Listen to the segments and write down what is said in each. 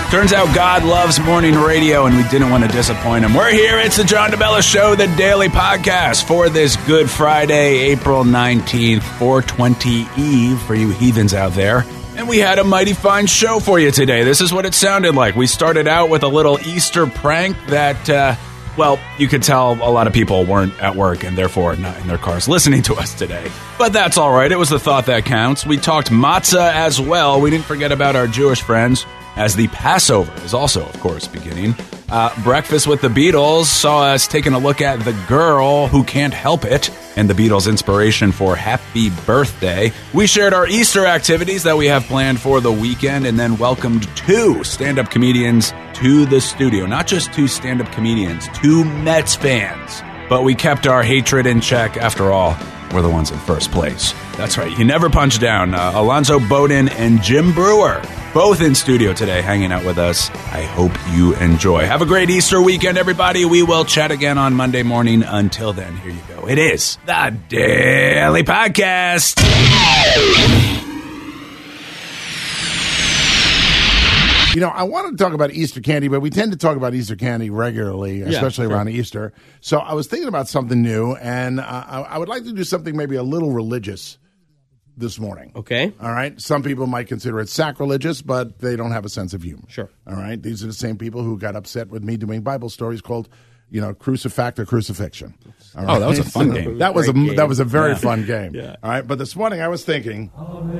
Turns out God loves morning radio, and we didn't want to disappoint him. We're here. It's the John DeBella Show, the daily podcast for this Good Friday, April 19th, 420 Eve for you heathens out there. And we had a mighty fine show for you today. This is what it sounded like. We started out with a little Easter prank that, well, you could tell a lot of people weren't at work and therefore not in their cars listening to us today. But that's all right. It was the thought that counts. We talked matzah as well. We didn't forget about our Jewish friends, as the Passover is also, of course, beginning. Breakfast with the Beatles saw us taking a look at The Girl Who Can't Help It and the Beatles' inspiration for Happy Birthday. We shared our Easter activities that we have planned for the weekend and then welcomed two stand-up comedians to the studio. Not just two stand-up comedians, two Mets fans. But we kept our hatred in check. After all, we're the ones in first place. That's right. You never punch down. Alonzo Bowden and Jim Brewer, both in studio today, hanging out with us. I hope you enjoy. Have a great Easter weekend, everybody. We will chat again on Monday morning. Until then, here you go. It is the Daily Podcast. You know, I wanted to talk about Easter candy, but we tend to talk about Easter candy regularly, especially around Easter. So I was thinking about something new, and I would like to do something maybe a little religious this morning. Okay. All right. Some people might consider it sacrilegious, but they don't have a sense of humor. Sure. All right. These are the same people who got upset with me doing Bible stories called, you know, Crucifact or Crucifixion. All right? Oh, that was a fun game. That was a very fun game. Yeah. All right. But this morning I was thinking,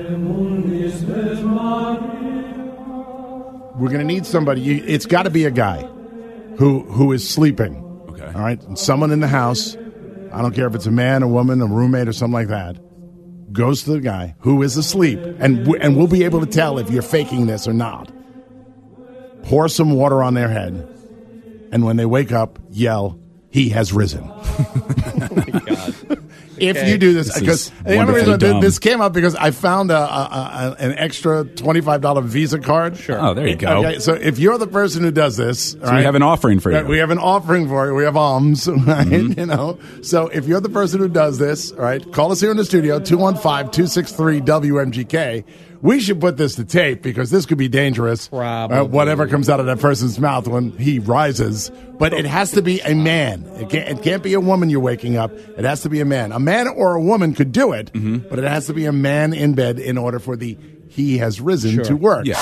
we're going to need somebody. It's got to be a guy who is sleeping. Okay. All right. And someone in the house, I don't care if it's a man, a woman, a roommate, or something like that, goes to the guy who is asleep, and we'll be able to tell if you're faking this or not. Pour some water on their head, and when they wake up, yell, "He has risen." Oh my God. If you do this, because this came up because I found an extra $25 Visa card. Sure. Oh, there you go. Okay, so if you're the person who does this, so we have an offering for you. We have an offering for you. We have alms, right? Mm-hmm. You know. So if you're the person who does this, all right, call us here in the studio, 215-263-WMGK. We should put this to tape because this could be dangerous. Probably. Whatever comes out of that person's mouth when he rises. But it has to be a man. It can't be a woman you're waking up. It has to be a man. A man or a woman could do it, but it has to be a man in bed in order for the "he has risen" to work. Yeah.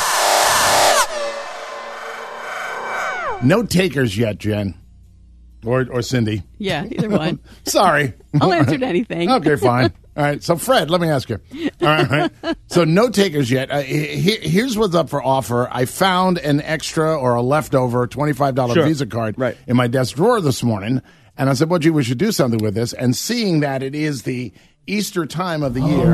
No takers yet, Jen. Or Cindy. Yeah, either one. Sorry. I'll answer to anything. Okay, fine. All right, so Fred, let me ask you. All right, so no takers yet. Here's what's up for offer. I found an extra or a leftover $25 Visa card in my desk drawer this morning, and I said, well, gee, we should do something with this. And seeing that it is the Easter time of the year,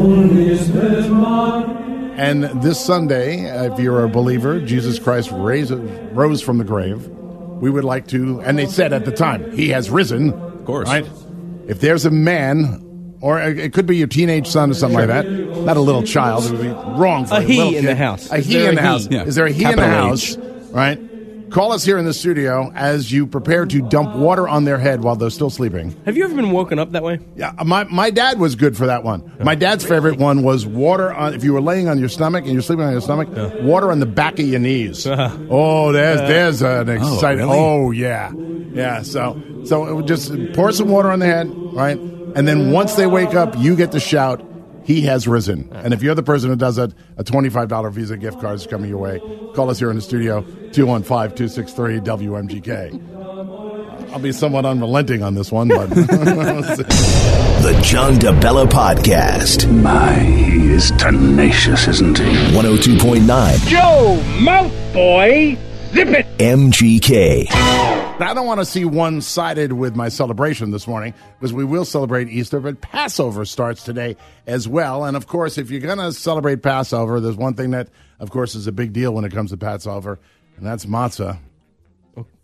and this Sunday, if you're a believer, Jesus Christ rose from the grave, we would like to, and they said at the time, he has risen. Of course. Right? If there's a man, or it could be your teenage son or something like that. Not a little child. It would be wrong for a he little in kid. the house. A he in the house. Yeah. Is there a he Capital in the H. house? Right? Call us here in the studio as you prepare to dump water on their head while they're still sleeping. Have you ever been woken up that way? Yeah, my dad was good for that one. My dad's favorite one was water on, if you were laying on your stomach and you're sleeping on your stomach, water on the back of your knees. Oh, there's an exciting. Really? Oh, yeah. Yeah, so it would just pour some water on the head, right? And then once they wake up, you get to shout, "He has risen." And if you're the person who does it, a $25 Visa gift card is coming your way. Call us here in the studio, 215-263-WMGK. I'll be somewhat unrelenting on this one, but... The John DeBella Podcast. My, he is tenacious, isn't he? 102.9 Joe Mouthboy, zip it! MGK. I don't want to see one-sided with my celebration this morning because we will celebrate Easter, but Passover starts today as well. And, of course, if you're going to celebrate Passover, there's one thing that, of course, is a big deal when it comes to Passover, and that's matzah.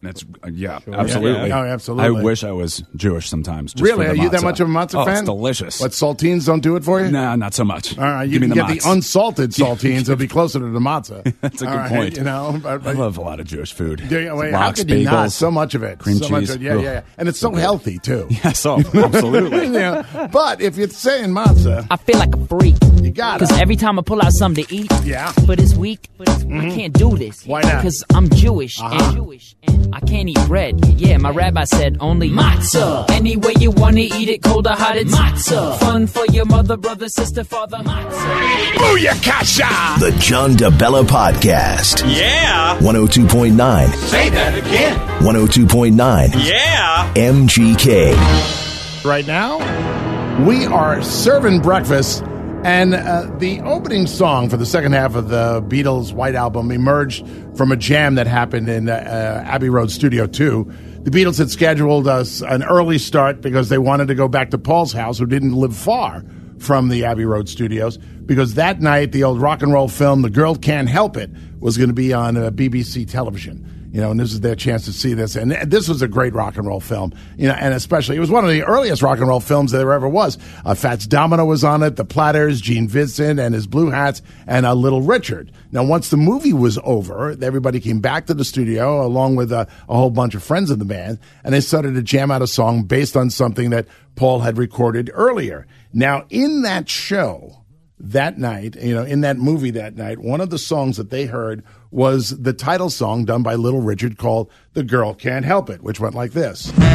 That's absolutely. Yeah. Oh, absolutely. I wish I was Jewish sometimes. Just Really? for the Are you that matzah. much of a matzah fan? It's delicious. What, saltines don't do it for you? Nah, not so much. All right, you Give me can the get the matz. unsalted saltines. It'll be closer to the matzah. That's a good All right, point. You know, I love a lot of Jewish food. Wait, how Lox, could you not? bagels, So much of it. cream so much cheese. of it. Yeah. And it's so healthy, too. Yes, absolutely. Yeah. But if you're saying matzah, I feel like a freak. you got Cause it. every time I pull out something to eat, Yeah. but it's weak, I can't do this. Why not? Cause I'm Jewish and I can't eat bread. Yeah, my rabbi said only matzah. Any way you wanna eat it, cold or hot, it's matzah. Fun for your mother, brother, sister, father, matzah. Booyakasha! The John DeBella Podcast. Yeah. 102.9. Say that again. 102.9. Yeah. MGK. Right now, we are serving breakfast, and the opening song for the second half of the Beatles' White Album emerged from a jam that happened in Abbey Road Studio 2. The Beatles had scheduled us an early start because they wanted to go back to Paul's house, who didn't live far from the Abbey Road Studios, because that night the old rock and roll film The Girl Can't Help It was going to be on BBC television. You know, and this is their chance to see this. And this was a great rock and roll film. You know, and especially, it was one of the earliest rock and roll films that there ever was. Fats Domino was on it, the Platters, Gene Vincent and his Blue Hats, and Little Richard. Now, once the movie was over, everybody came back to the studio, along with a whole bunch of friends of the band, and they started to jam out a song based on something that Paul had recorded earlier. Now, in that show, that night, you know, in that movie that night, one of the songs that they heard was the title song done by Little Richard called The Girl Can't Help It, which went like this. Can't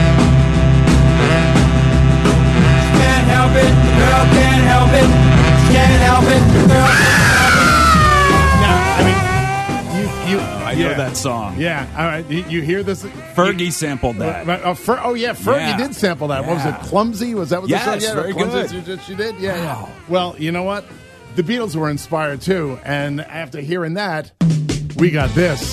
help it, the girl can't help it. Can't help it, the girl can't help it. Now, I know that song. Yeah, all right. You hear this? Fergie sampled that. Fergie did sample that. What was it, Clumsy? Was that what Yes, the song? very Clumsy, good. She did? Yeah, Wow. yeah. Well, you know what? The Beatles were inspired too, and after hearing that, we got this.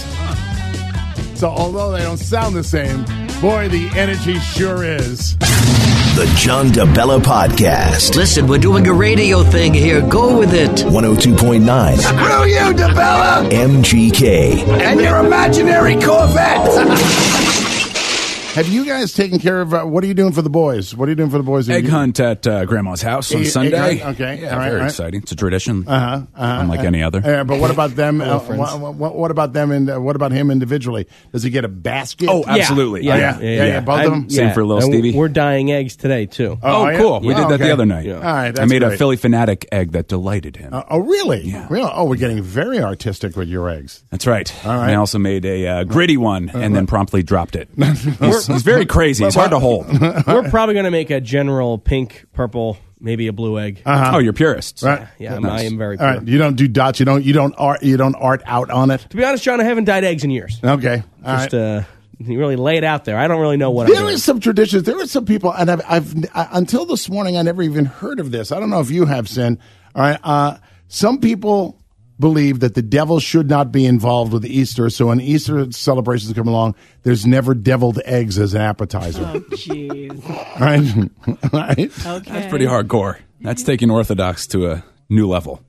So although they don't sound the same, boy, the energy sure is. The John DeBella Podcast. Listen, we're doing a radio thing here. Go with it. 102.9. Screw you, DeBella! MGK. And your imaginary Corvette! Have you guys taken care of, what are you doing for the boys? What are you doing for the boys? Egg hunt at Grandma's house on Egg Sunday. hunt? Okay. Yeah, All right, very all right. exciting. It's a tradition, unlike any other. But what about them? What about them? And what about him individually? Does he get a basket? Oh, absolutely. Yeah. Both of them. Same for little And Stevie. We're dyeing eggs today, too. Oh, yeah? cool. We did that the other night. All right, I that's made a great. Philly Fanatic egg that delighted him. Oh, really? Yeah. Really? Oh, we're getting very artistic with your eggs. That's right. All right. And I also made a gritty one and then promptly dropped it. He's very crazy. He's hard to hold. We're probably going to make a general pink, purple, maybe a blue egg. Oh, you're purists. Right. Yeah, Nice. I am very All pure. right. You don't do dots. You don't art out on it. To be honest, John, I haven't dyed eggs in years. Okay. All right. Just you really lay it out there. I don't really know what There I'm doing. is some traditions. There are some people, and I've until this morning, I never even heard of this. I don't know if you have, Sin. All right. Some people believe that the devil should not be involved with Easter, so when Easter celebrations come along, there's never deviled eggs as an appetizer. Oh, jeez. Right? Okay. That's pretty hardcore. That's taking Orthodox to a new level.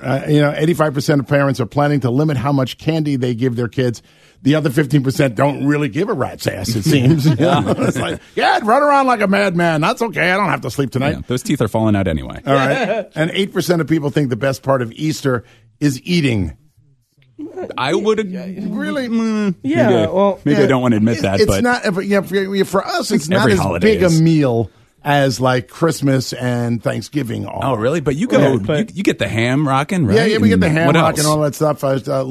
85% of parents are planning to limit how much candy they give their kids. The other 15% don't really give a rat's ass, it seems. It's like, run around like a madman. That's okay. I don't have to sleep tonight. Yeah, those teeth are falling out anyway. All right. And 8% of people think the best part of Easter is eating. I would Really? maybe I don't want to admit that, it's but not. For us, it's not every as holiday big a is. meal as like Christmas and Thanksgiving are. oh really? But you go, you get the ham rocking, right? Yeah, we get the And ham what rock else? and all that stuff.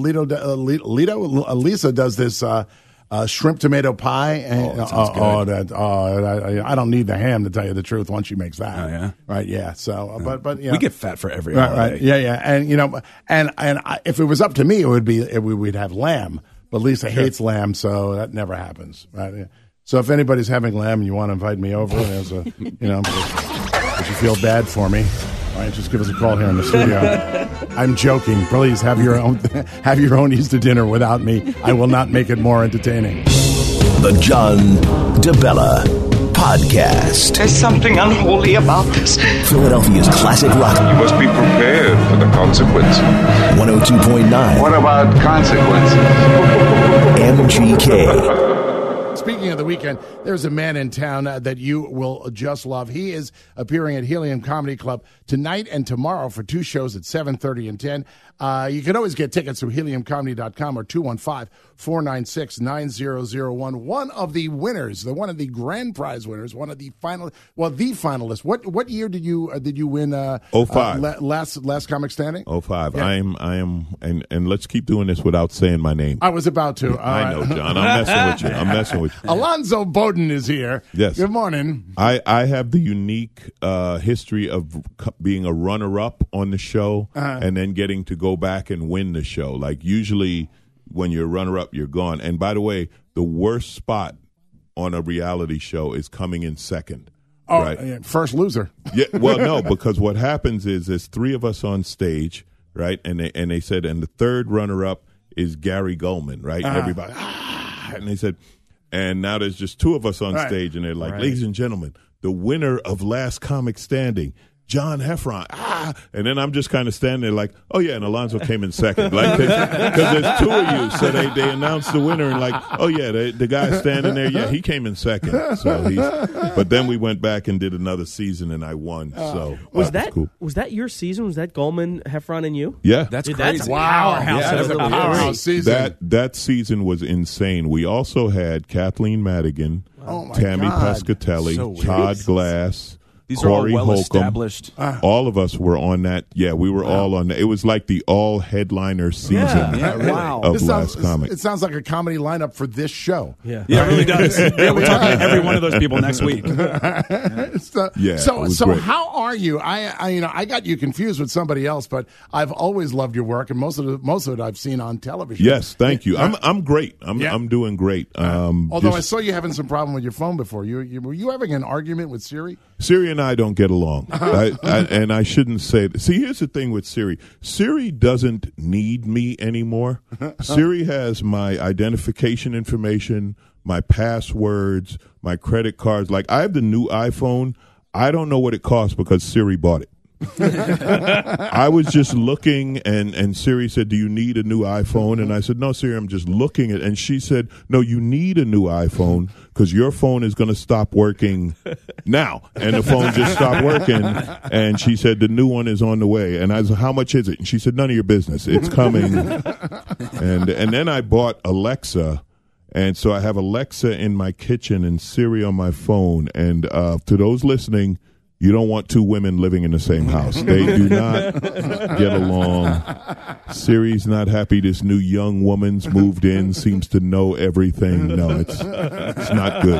Lisa does this shrimp tomato pie. And, that sounds good. I don't need the ham to tell you the truth. Once she makes that, Oh, yeah? right, yeah. So, but you know, We get fat for every right, holiday. right, yeah, and you know, and if it was up to me, it would be we'd have lamb. But Lisa hates lamb, so that never happens, right? Yeah. So if anybody's having lamb and you want to invite me over, if you feel bad for me, all right, just give us a call here in the studio. I'm joking. Please have your own Easter dinner without me. I will not make it more entertaining. The John DeBella Podcast. There's something unholy about this. Philadelphia's classic rock. You must be prepared for the consequences. 102.9 What about consequences? MGK. speaking of the weekend, there's a man in town that you will just love. He is appearing at Helium Comedy Club tonight and tomorrow for 2 shows at 7:30 and 10. You can always get tickets through heliumcomedy.com or 215-496-9001. One of the winners, one of the grand prize winners, one of the finalists. What year did you win? 05. Last Comic Standing. 05. Yeah. I am, and let's keep doing this without saying my name. I was about to. I know, John. I'm messing with you. Alonzo Bowden is here. Yes. Good morning. I have the unique history of being a runner-up on the show and then getting to go back and win the show. Like, usually when you're a runner-up, you're gone. And by the way, the worst spot on a reality show is coming in second. Oh, right? First loser. Yeah. Well, no, because what happens is there's 3 of us on stage, right? And they said, and the third runner-up is Gary Goldman, right? And everybody, and they said, and now there's just 2 of us on stage, and they're like, ladies and gentlemen, the winner of Last Comic Standing, John Heffron. And then I'm just kind of standing there like, oh, yeah, and Alonzo came in second. Like, because there's 2 of you. So they announced the winner and like, oh, yeah, the guy standing there, yeah, he came in second. But then we went back and did another season and I won. So was cool. Was that your season? Was that Goldman, Heffron, and you? Yeah. That's crazy. That's a powerhouse. Yeah, that's a powerhouse season. That season was insane. We also had Kathleen Madigan, Tammy Pescatelli, Todd Glass, These Corey are all well Holcomb. established. All of us were on that. Yeah, we were all on that. It was like the all headliner season of Last Comic. It sounds like a comedy lineup for this show. Yeah, it really does. Yeah, we're talking to every one of those people next week. So how are you? I got you confused with somebody else, but I've always loved your work, and most of it I've seen on television. Yes, thank you. I'm great. I'm doing great. Although I saw you having some problem with your phone before. Were you having an argument with Siri? Siri and I don't get along, and I shouldn't say that. See, here's the thing with Siri. Siri doesn't need me anymore. Siri has my identification information, my passwords, my credit cards. Like, I have the new iPhone. I don't know what it costs because Siri bought it. I was just looking, and Siri said, do you need a new iPhone? And I said, no, Siri, I'm just looking at it. And she said, no, you need a new iPhone because your phone is going to stop working now. And the phone just stopped working. And she said, the new one is on the way. And I said, how much is it? And she said, none of your business. It's coming. And then I bought Alexa. And so I have Alexa in my kitchen and Siri on my phone. And to those listening, you don't want 2 women living in the same house. They do not get along. Siri's not happy this new young woman's moved in, seems to know everything. No, it's not good.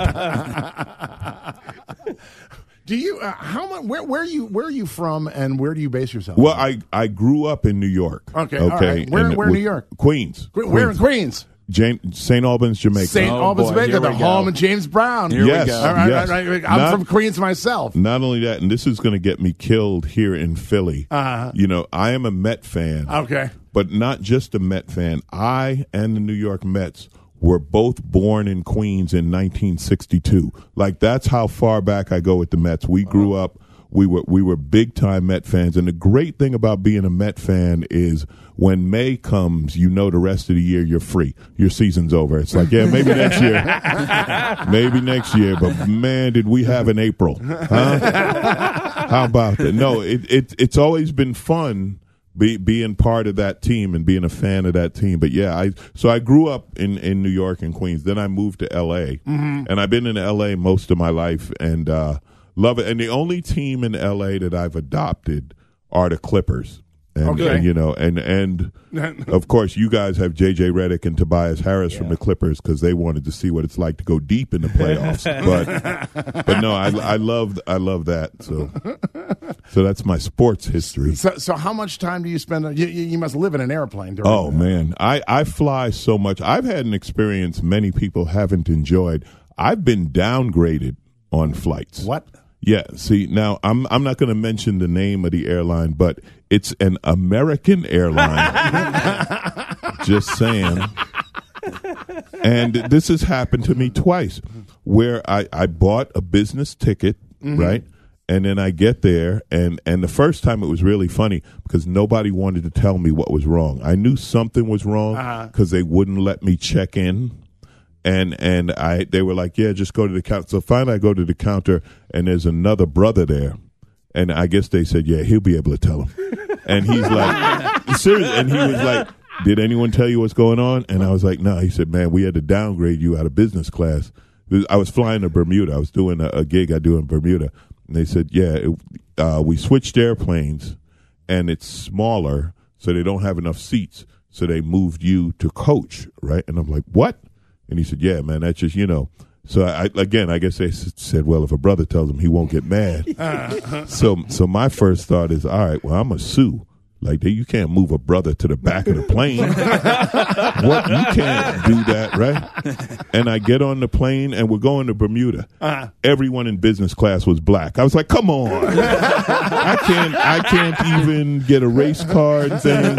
Do you where are you from, and where do you base yourself? Well, I grew up in New York. Okay. All right. Where in New York? Queens. Where in Queens? St. Albans, Jamaica. St. Albans, Jamaica, the home of James Brown. Here we go. All right. I'm from Queens myself. Not only that, and this is going to get me killed here in Philly. You know, I am a Met fan. Okay. But not just a Met fan. I and the New York Mets were both born in Queens in 1962. Like, that's how far back I go with the Mets. We grew up. We were big time Met fans, and the great thing about being a Met fan is when May comes, you know the rest of the year you're free. Your season's over. It's like, yeah, maybe next year, but man, did we have an April? Huh? How about that? No, it's always been fun being part of that team and being a fan of that team. But yeah, I grew up in New York and Queens. Then I moved to L.A. And I've been in L.A. most of my life, and love it. And the only team in L.A. that I've adopted are the Clippers. And, and you know, and of course, you guys have J.J. Redick and Tobias Harris from the Clippers because they wanted to see what it's like to go deep in the playoffs. but no, I love that. So that's my sports history. So how much time do you spend? You must live in an airplane. Man, I fly so much. I've had an experience many people haven't enjoyed. I've been downgraded on flights. What? Yeah, see, now I'm not going to mention the name of the airline, but it's an American airline. Just saying. And this has happened to me twice, where I bought a business ticket, right? And then I get there, and the first time it was really funny because nobody wanted to tell me what was wrong. I knew something was wrong because they wouldn't let me check in. And they were like, yeah, just go to the counter. So finally I go to the counter, and there's another brother there. And I guess they said, yeah, he'll be able to tell him. And he's like, serious. And he was like, did anyone tell you what's going on? And I was like, no. He said, man, we had to downgrade you out of business class. I was flying to Bermuda. I was doing a gig I do in Bermuda. And they said, yeah, we switched airplanes, and it's smaller, so they don't have enough seats. So they moved you to coach, right? And I'm like, what? And he said, yeah, man, that's just, So I guess they said, well, if a brother tells him, he won't get mad. So my first thought is, all right, well, I'm going to sue. Like, you can't move a brother to the back of the plane. What? You can't do that, right? And I get on the plane, and we're going to Bermuda. Everyone in business class was black. I was like, come on. I can't even get a race card thing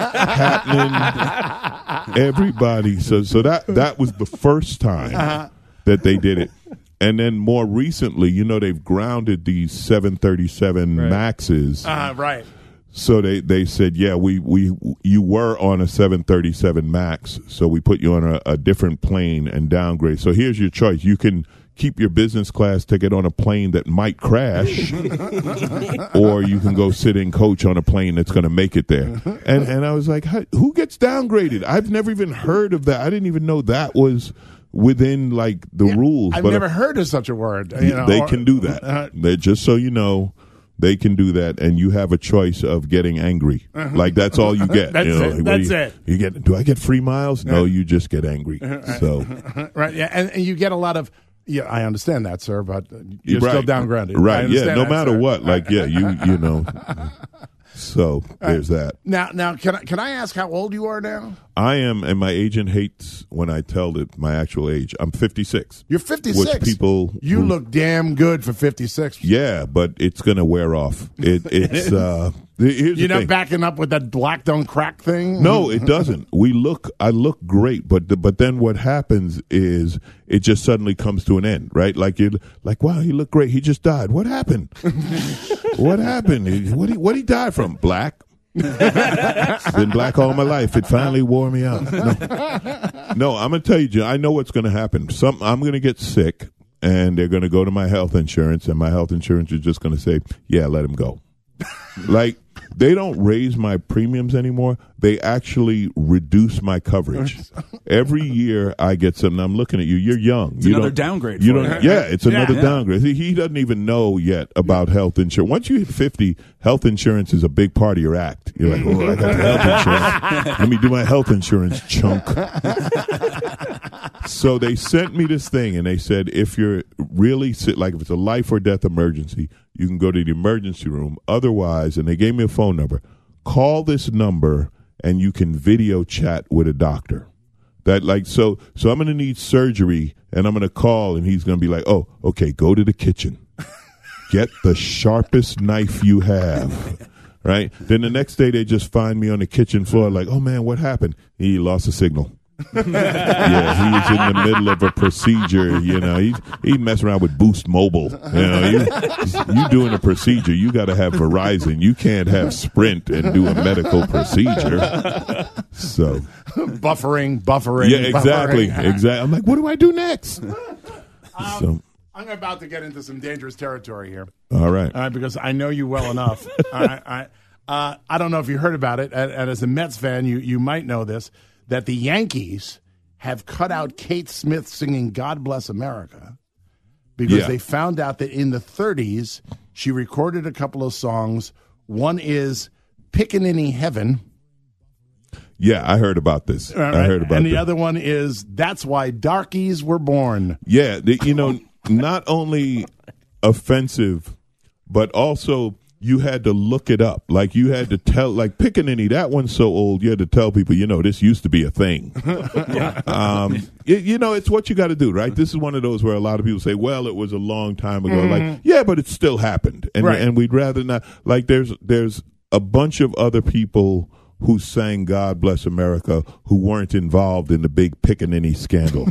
happening. Everybody. So that was the first time that they did it. And then more recently, they've grounded these 737 Maxes. Right. So they said, yeah, you were on a 737 Max, so we put you on a different plane and downgrade. So here's your choice. You can keep your business class ticket on a plane that might crash, or you can go sit in coach on a plane that's going to make it there. And I was like, who gets downgraded? I've never even heard of that. I didn't even know that was within like the rules. I've never heard of such a word. They can do that. Just so you know. They can do that, and you have a choice of getting angry. Like, that's all you get. That's it. That's it. You get. Do I get free miles? No, you just get angry. So, right, yeah, and you get a lot of. Yeah, I understand that, sir, but you're still downgraded. Right, yeah, no matter what. Like, yeah, you know. So there's that. Now, can I ask how old you are now? I am, and my agent hates when I tell it my actual age. I'm 56. You're 56. You look damn good for 56. Yeah, but it's going to wear off. It's You're not backing up with that black don't crack thing? No, it doesn't. I look great, but then what happens is it just suddenly comes to an end, right? Like wow, he looked great. He just died. What happened? What happened? What he died from? Black. Been black all my life. It finally wore me out. No, I'm going to tell you, Jim, I know what's going to happen. I'm going to get sick, and they're going to go to my health insurance, and my health insurance is just going to say, yeah, let him go. Like, they don't raise my premiums anymore. They actually reduce my coverage. Every year I get something. I'm looking at you. You're young. It's another downgrade. Yeah, it's another downgrade. He doesn't even know yet about health insurance. Once you hit 50, health insurance is a big part of your act. You're like, oh, I got the health insurance. Let me do my health insurance, chunk. So they sent me this thing, and they said, if you're really sick, like if it's a life or death emergency, you can go to the emergency room. Otherwise, and they gave me a phone number, call this number and you can video chat with a doctor. So I'm going to need surgery, and I'm going to call, and he's going to be like, oh, okay, go to the kitchen. Get the sharpest knife you have. Right? Then the next day they just find me on the kitchen floor like, oh, man, what happened? He lost a signal. Yeah, he's in the middle of a procedure. He mess around with Boost Mobile. You doing a procedure, you got to have Verizon. You can't have Sprint and do a medical procedure. So buffering. Yeah, exactly. I'm like, what do I do next? I'm about to get into some dangerous territory here. All right, because I know you well enough. I don't know if you heard about it, and as a Mets fan, you might know this. That the Yankees have cut out Kate Smith singing God Bless America because they found out that in the 30s, she recorded a couple of songs. One is Pickaninny Heaven. Yeah, I heard about this. Right. I heard about And the other one is That's Why Darkies Were Born. Yeah, not only offensive, but also you had to look it up. Like, you had to tell, like, Pickaninny, that one's so old, you had to tell people, this used to be a thing. It's what you got to do, right? This is one of those where a lot of people say, well, it was a long time ago. Mm-hmm. Like, yeah, but it still happened. And we'd rather not. Like, there's a bunch of other people who sang God Bless America who weren't involved in the big Pickaninny scandal.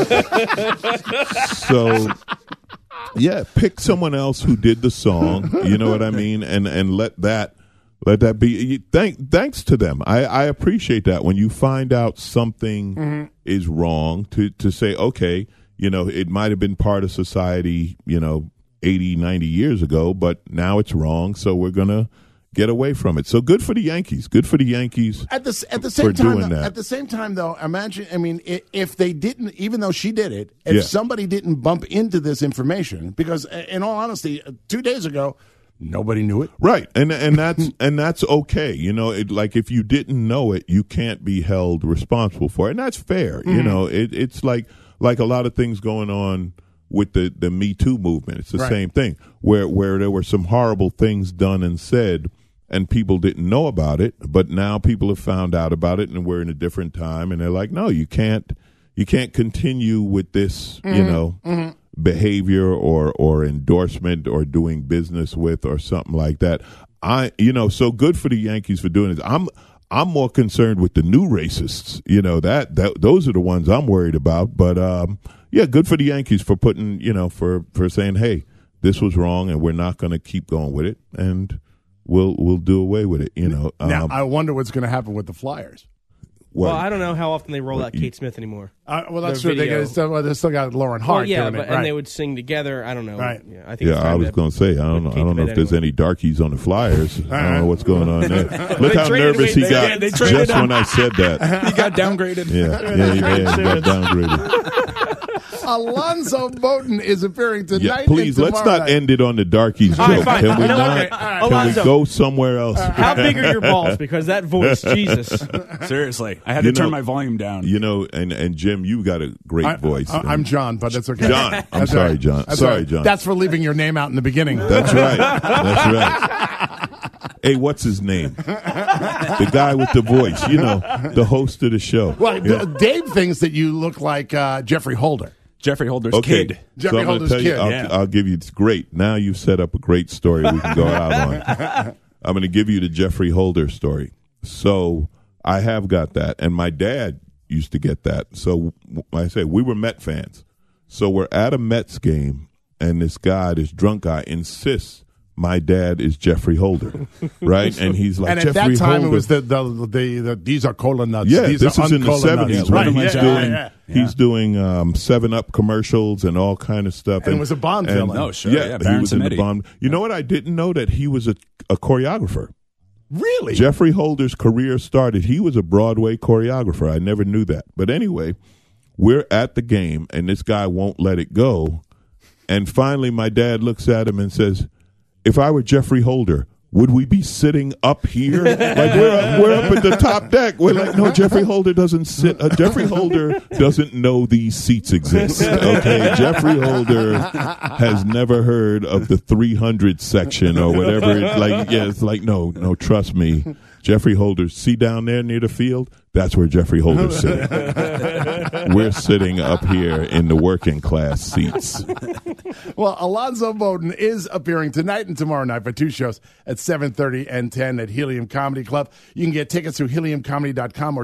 So... yeah, pick someone else who did the song, you know what I mean, and let that Let that be. Thanks to them. I appreciate that. When you find out something is wrong, to say, okay, it might have been part of society, 80, 90 years ago, but now it's wrong, so we're going to get away from it. So good for the Yankees. Good for the Yankees at the same for time, doing that. At the same time, though, imagine, if they didn't, even though she did it, if somebody didn't bump into this information, because in all honesty, 2 days ago, nobody knew it. Right. And that's okay. Like if you didn't know it, you can't be held responsible for it. And that's fair. It's like a lot of things going on with the Me Too movement. It's the same thing where there were some horrible things done and said and people didn't know about it, but now people have found out about it and we're in a different time and they're like, no, you can't continue with this, behavior or endorsement or doing business with or something like that. So good for the Yankees for doing this. I'm more concerned with the new racists. Those are the ones I'm worried about. But good for the Yankees for putting, for saying, hey, this was wrong and we're not going to keep going with it and we'll do away with it. Now I wonder what's going to happen with the Flyers. Well, I don't know how often they roll out Kate Smith anymore. Well, that's true. They still got Lauren Hart. Well, and they would sing together. I don't know. Right. Yeah, I think. I was going to say I don't know if there's any darkies on the Flyers. I don't know what's going on there. Look how nervous he got just when I said that. He got downgraded. Yeah, he got downgraded. Alonzo Bowden is appearing tonight. Please, let's not end it on the darkies joke. Fine. Can we not? Can we go somewhere else? How big are your balls? Because that voice, Jesus. Seriously, I had to turn my volume down. And Jim, you got a great voice. I'm John, but that's okay. John, I'm sorry, John. Sorry, John. That's for leaving your name out in the beginning. That's right. That's right. Hey, what's his name? The guy with the voice, the host of the show. Well, Dave thinks that you look like Jeffrey Holder. Jeffrey Holder's kid. Jeffrey Holder's kid. I'll give you, it's great. Now you've set up a great story we can go out on. I'm going to give you the Jeffrey Holder story. So I have got that. And my dad used to get that. So like I say, we were Met fans. So we're at a Mets game, and this drunk guy, insists my dad is Jeffrey Holder, right? And he's like, and at Jeffrey that time Holder. It was the these are cola nuts. Yeah, these this are is in the uncola 70s. nuts. Right. He's doing 7-Up commercials and all kind of stuff. And it was a Bond villain. Oh, sure. Yeah, he was in the Bond. You know what? I didn't know that he was a choreographer. Really? Jeffrey Holder's career started. He was a Broadway choreographer. I never knew that. But anyway, we're at the game, and this guy won't let it go. And finally, my dad looks at him and says, if I were Jeffrey Holder, would we be sitting up here? Like we're up at the top deck. We're like, no, Jeffrey Holder doesn't sit. Jeffrey Holder doesn't know these seats exist. Okay, Jeffrey Holder has never heard of the 300 section or whatever. It's like no, trust me. Jeffrey Holder, see down there near the field? That's where Jeffrey Holder's sitting. We're sitting up here in the working class seats. Well, Alonzo Bowden is appearing tonight and tomorrow night for 2 shows at 7:30 and 10 at Helium Comedy Club. You can get tickets through heliumcomedy.com or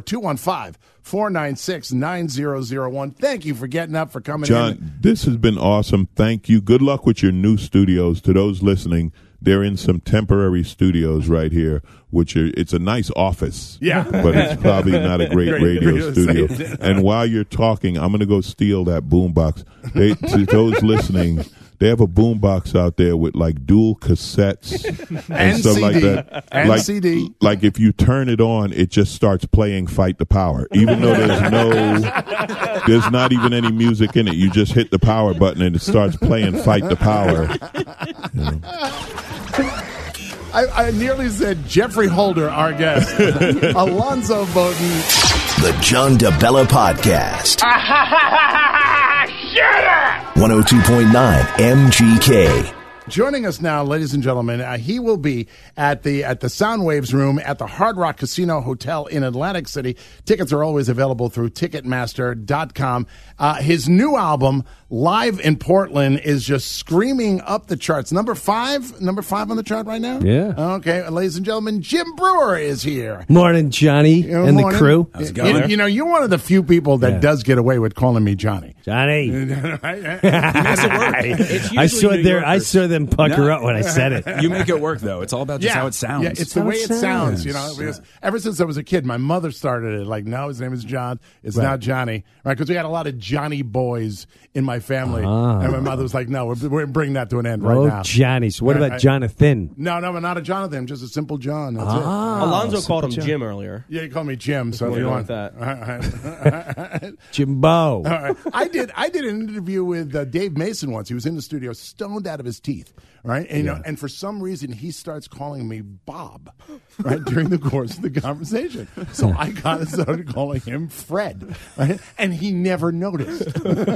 215-496-9001. Thank you for getting up, for coming in. John, this has been awesome. Thank you. Good luck with your new studios. To those listening, they're in some temporary studios right here, it's a nice office. Yeah. But it's probably not a great radio studio. And while you're talking, I'm going to go steal that boombox. To those listening, they have a boombox out there with like dual cassettes and stuff CD. like that. And CD. Like if you turn it on, it just starts playing Fight the Power. Even though there's not even any music in it. You just hit the power button and it starts playing Fight the Power. I nearly said Jeffrey Holder, our guest. Alonzo Bowden. The John DeBella Podcast. Shut up! 102.9 MGK. Joining us now, ladies and gentlemen, he will be at the Soundwaves room at the Hard Rock Casino Hotel in Atlantic City. Tickets are always available through Ticketmaster.com. His new album, Live in Portland, is just screaming up the charts. Number five on the chart right now? Yeah. Okay, ladies and gentlemen, Jim Brewer is here. Morning, Johnny and morning. the crew. How's it going? You're one of the few people that does get away with calling me Johnny. Johnny. I saw them pucker up when I said it. You make it work, though. It's all about just how it sounds. Yeah, it's the way it sounds. Because ever since I was a kid, my mother started it. Like, no, his name is John. It's not Johnny. Right? Because we had a lot of Johnny boys in my family. And my mother was like, no, we're bringing that to an end right now. Johnny. So what about Jonathan? No, not a Jonathan. Just a simple John. That's it. Alonzo called him Jim earlier. Yeah, he called me Jim. So if you want that. Jimbo. Right. I did an interview with Dave Mason once. He was in the studio, stoned out of his teeth, right? And, and for some reason, he starts calling me Bob, right, during the course of the conversation. So I kind of started calling him Fred, right? And he never noticed.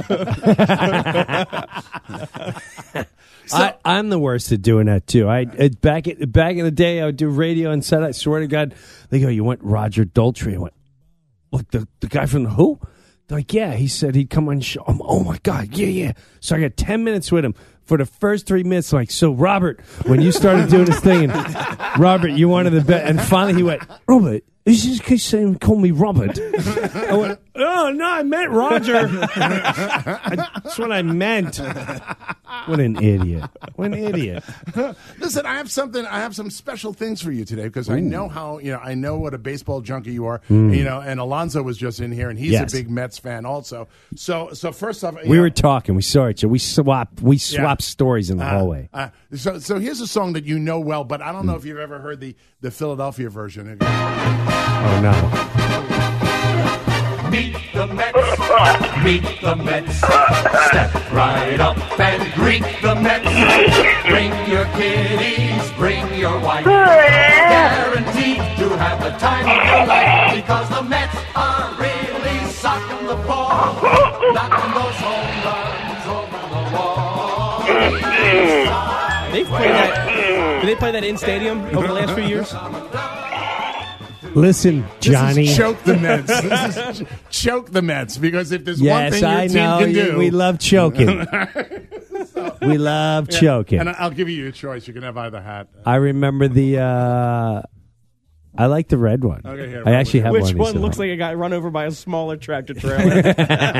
I'm the worst at doing that too. Back in the day, I would do radio and set. I swear to God, they go, "You want Roger Daltrey?" I went, "Look, the guy from the Who." They're like, yeah, he said he'd come on the show. Oh my God, yeah. So I got 10 minutes with him. For the first 3 minutes, like, so Robert, when you started doing this thing, and Robert, you wanted the best, and finally he went, Robert, is this because saying call me Robert? I went, oh no, I meant Roger. That's what I meant. What an idiot! What an idiot! Listen, I have some special things for you today because I know how I know what a baseball junkie you are. And Alonzo was just in here, and he's a big Mets fan also. So first off, we were talking, we saw each other, we swapped stories in the hallway. So here's a song that you know well, but I don't know if you've ever heard the Philadelphia version. Oh no. Meet the Mets, meet the Mets. Step right up and greet the Mets. Bring your kiddies, bring your wife. Guaranteed to have the time of your life because the Mets are really socking the ball, knocking those home runs over the wall. They've played that. Did they play that in stadium over the last few years? Listen, Johnny. This is choke the Mets. This is choke the Mets because if there's one thing your team can do, we love choking. We love choking. And I'll give you a choice. You can have either hat. I remember I like the red one. Okay, here, I actually have one. Which one looks like it got run over by a smaller tractor trailer?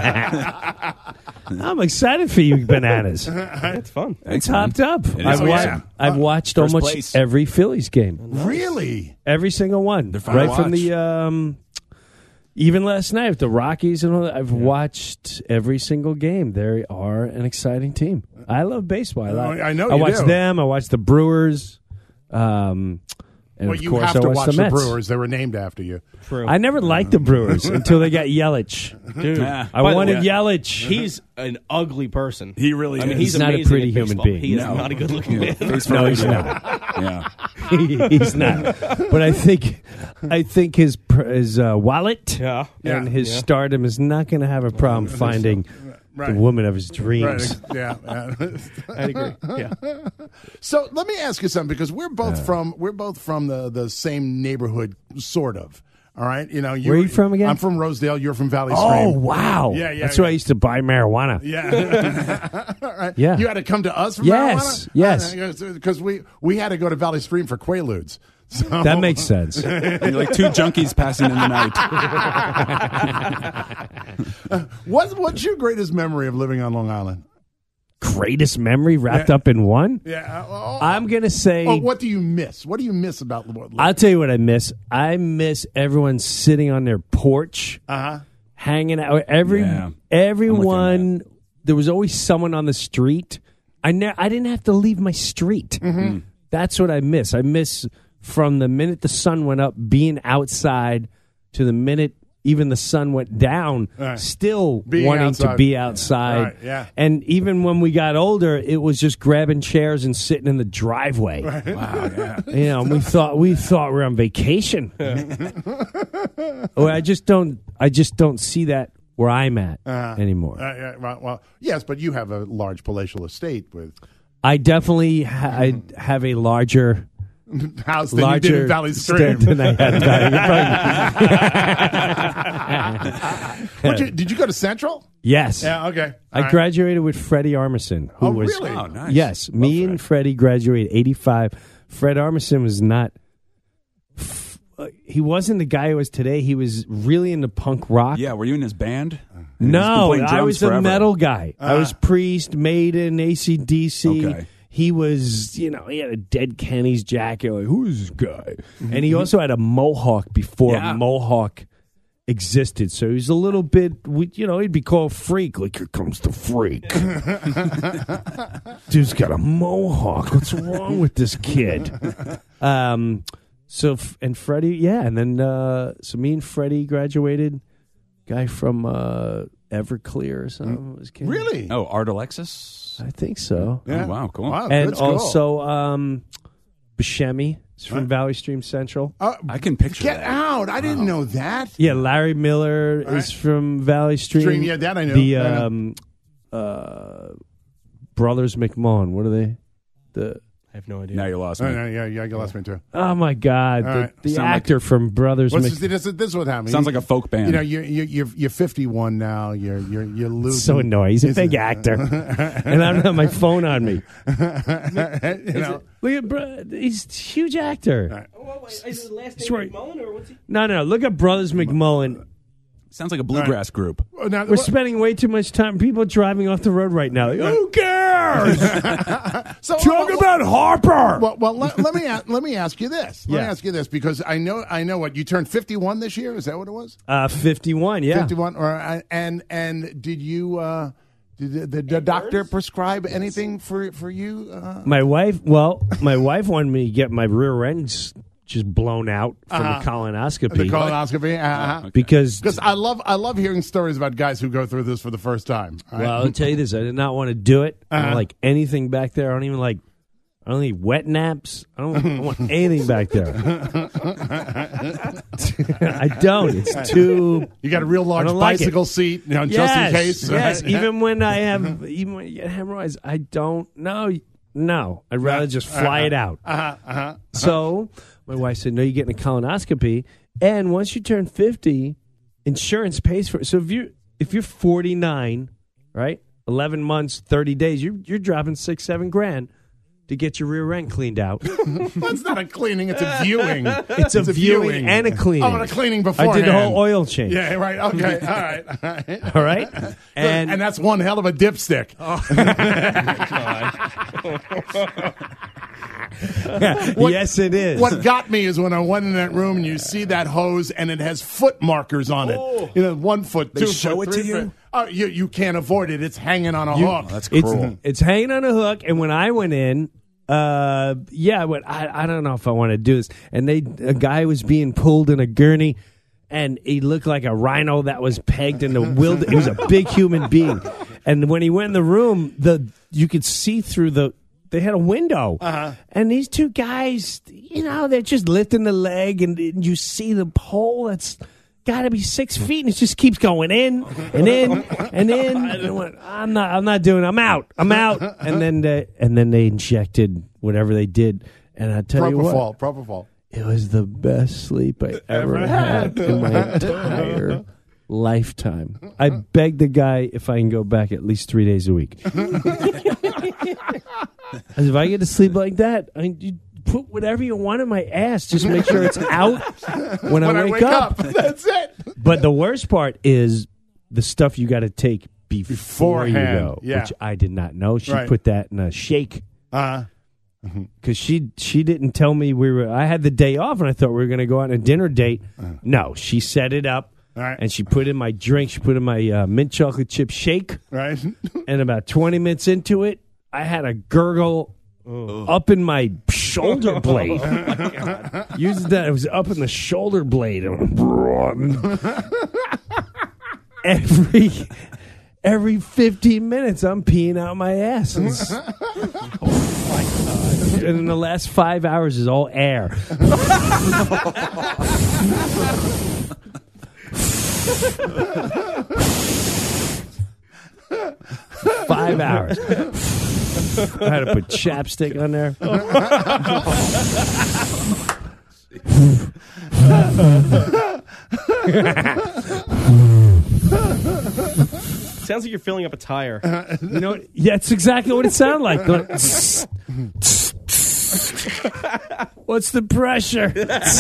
I'm excited for you, Bananas. It's fun. It's hopped up. I've watched almost every Phillies game. Really? Every single one. Right from the even last night with the Rockies and all that. I've watched every single game. They are an exciting team. I love baseball. I know I watch them. I watch the Brewers. And well, of you course, have to watch watch the Mets. Brewers. They were named after you. True. I never liked the Brewers until they got Yelich. Dude, I wanted Yelich. He's an ugly person. He really is. I mean, he's not a amazing pretty at human baseball. being. He is not a good-looking man. No, he's not. Yeah. He's not. But I think his wallet and his stardom is not going to have a problem finding the woman of his dreams. Right. Yeah. I agree. Yeah. So let me ask you something because we're both from the same neighborhood, sort of. All right, where are you from again? I'm from Rosedale. You're from Valley Stream. Oh wow! Yeah. That's where I used to buy marijuana. Yeah. All right. Yeah. You had to come to us for marijuana? Yes. Because we had to go to Valley Stream for Quaaludes. So. That makes sense. You're like two junkies passing in the night. What's your greatest memory of living on Long Island? Greatest memory wrapped up in one? Yeah. I'm going to say... what do you miss? What do you miss about the world? I'll tell you what I miss. I miss everyone sitting on their porch, hanging out. Everyone... There was always someone on the street. I didn't have to leave my street. Mm-hmm. That's what I miss. I miss from the minute the sun went up, being outside, to the minute even the sun went down, still wanting to be outside. Right, yeah. And even when we got older, it was just grabbing chairs and sitting in the driveway. Right. Wow, yeah. We thought we were on vacation. I just don't see that where I'm at anymore. Well, yes, but you have a large palatial estate with. I definitely have a larger house than you did in Valley Stream. Than I had in Valley. Did you go to Central? Yes. Yeah. Okay. I graduated with Freddie Armisen. Who was, really? Oh, nice. Yes. Me and Freddie graduated 85. Fred Armisen was not he wasn't the guy who was today. He was really into punk rock. Yeah, were you in his band? No, I was a metal guy. I was Priest, Maiden, AC/DC. Okay. He was, he had a Dead Kennedys jacket. Like, who is this guy? And he also had a mohawk before mohawk existed. So he's a little bit, he'd be called freak. Like, here comes the freak. Dude's got a mohawk. What's wrong with this kid? And Freddie, and then so me and Freddie graduated. Guy from Everclear or something was kid. Really? Oh, Art Alexis? I think so. Yeah. Oh, wow, cool. Wow, And that's cool. also Buscemi is from Valley Stream Central. I can picture Get that. out. I didn't know that. Yeah, Larry Miller is from Valley Stream. Yeah, that I know. The Brothers McMahon. What are they? I have no idea. Now you lost me. Yeah, you lost me too. Oh my God! All right. The Sound actor from Brothers. This is what happened. Sounds like a folk band. You're 51 now. You're losing. So annoying. He's a big actor, and I don't have my phone on me. Look at he's a huge actor. Is his last name Sorry. McMullen or what's he? No. Look at Brothers McMullen. Sounds like a bluegrass group. We're spending way too much time. People are driving off the road right now. Like, who cares? Talk about Harper. Well, let me ask you this. Let me ask you this because I know what you turned 51 this year. Is that what it was? 51. Yeah, 51. And did you? Did the doctor prescribe anything for you? My wife wanted me to get my rear ends just blown out from the colonoscopy. The colonoscopy, because I love hearing stories about guys who go through this for the first time. Right? Well, I'll tell you this: I did not want to do it. I don't like anything back there. I don't need wet naps. I don't want anything back there. I don't. It's too. You got a real large bicycle seat, just in case. Yes, even when you get hemorrhoids, I don't. No, I'd rather just fly it out. So my wife said, "No, you're getting a colonoscopy, and once you turn 50, insurance pays for it. So if you're 49, right, 11 months, 30 days, you're dropping $6-7 grand to get your rear end cleaned out." That's not a cleaning; it's a viewing. It's a viewing and a cleaning. Oh, and a cleaning beforehand. I did the whole oil change. Yeah, right. Okay, all right. And that's one hell of a dipstick. Yes, it is. What got me is when I went in that room and you see that hose and it has foot markers on it. 1 foot, 2 foot, show it 3 to you? foot. Oh, you can't avoid it. It's hanging on a hook. That's cruel. It's hanging on a hook, and when I went in, I don't know if I want to do this. And a guy was being pulled in a gurney, and he looked like a rhino that was pegged in the wilderness. It was a big human being. And when he went in the room, you could see through they had a window. And these two guys, they're just lifting the leg, and you see the pole that's got to be 6 feet, and it just keeps going in and in and in. And I went, I'm not doing it. I'm out. And then they injected whatever they did. And I tell you what, proper fall. It was the best sleep I ever had in my entire lifetime. I begged the guy if I can go back at least 3 days a week. I said, if I get to sleep like that, you put whatever you want in my ass. Just make sure it's out when I wake up. That's it. But the worst part is the stuff you got to take before you go, which I did not know. She put that in a shake. Because she didn't tell me I had the day off, and I thought we were going to go on a dinner date. No, she set it up, and she put in my drink. She put in my mint chocolate chip shake. Right. And about 20 minutes into it, I had a gurgle up in my shoulder blade. Used that. It was up in the shoulder blade. Every 15 minutes, I'm peeing out my ass. And in the last 5 hours is all air. 5 hours. I had to put chapstick on there. Sounds like you're filling up a tire. Yeah, it's exactly what it sounded like. What's the pressure?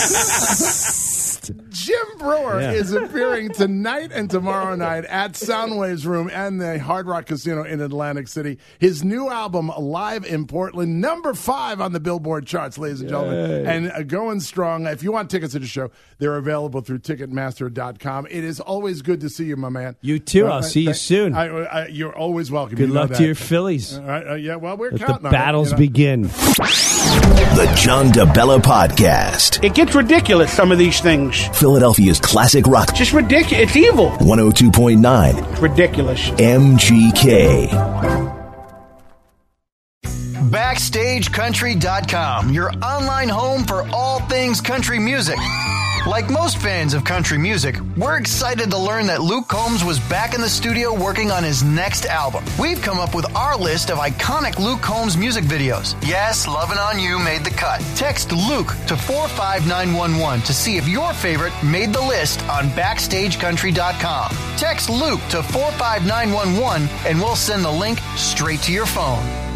Jim Brewer is appearing tonight and tomorrow night at Soundwaves Room and the Hard Rock Casino in Atlantic City. His new album, Live in Portland, number 5 on the Billboard charts, ladies and gentlemen, and going strong. If you want tickets to the show, they're available through Ticketmaster.com. It is always good to see you, my man. You too. I'll see you soon. You're always welcome. Good luck to your Phillies. Yeah, well, we're Let counting the on battles it, begin. The John DeBella Podcast. It gets ridiculous, some of these things. Philadelphia's classic rock. Just ridiculous. It's evil. 102.9. Ridiculous. MGK. BackstageCountry.com, your online home for all things country music. Like most fans of country music, we're excited to learn that Luke Combs was back in the studio working on his next album. We've come up with our list of iconic Luke Combs music videos. Yes, Lovin' On You made the cut. Text Luke to 45911 to see if your favorite made the list on BackstageCountry.com. Text Luke to 45911 and we'll send the link straight to your phone.